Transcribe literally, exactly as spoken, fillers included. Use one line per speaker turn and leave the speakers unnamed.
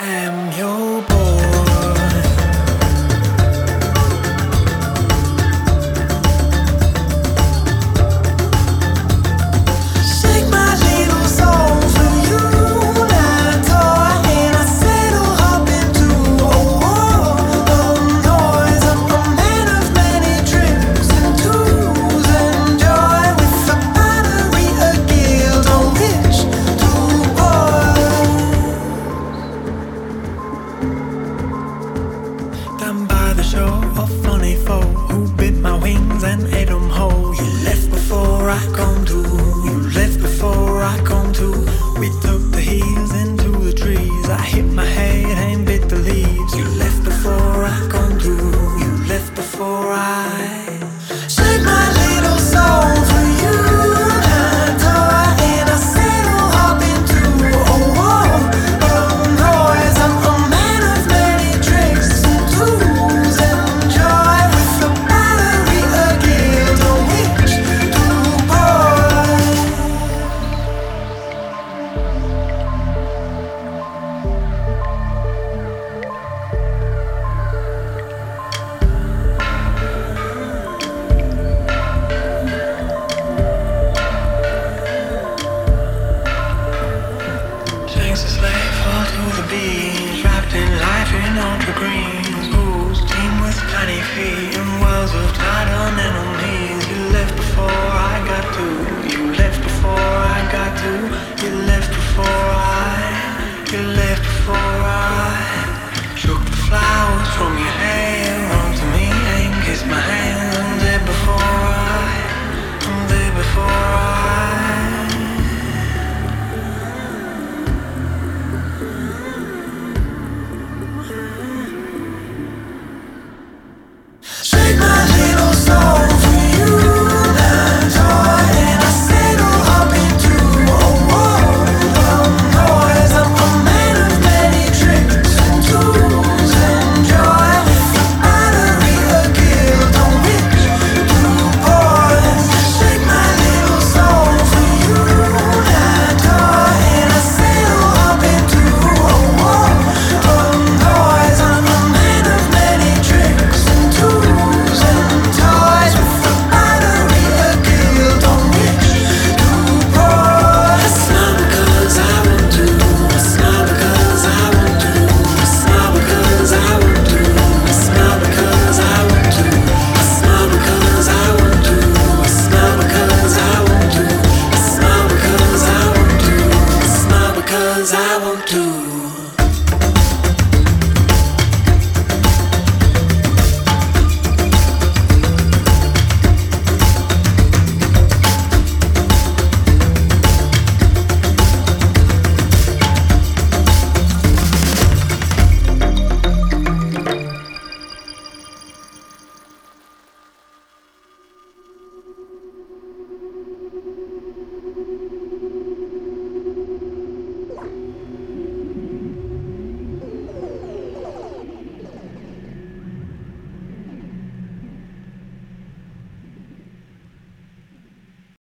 am your boy. Shake my little soul for you, that toy, and I settle up into a world of noise. I'm a man of many tricks and tools and joy, with a battery, a guild on which to boil. Down by the shore, a funny foe who bit my wings and ate 'em whole. You left before I come to. You left before I come to. We took the heels into the trees. I hit my head and bit the leaves. You left before I come to. You left before I shake my little soul for you, that toy, and I settle up into a world of noise. I'm a man of many tricks and tools and joy, with a battery, a guild on which to boil. Takes a slave fall to the beach, wrapped in life in ultra greens, whose team with tiny feet and wells of tide on enemies. You left before I got to. You left before I got to. You left before I. You left.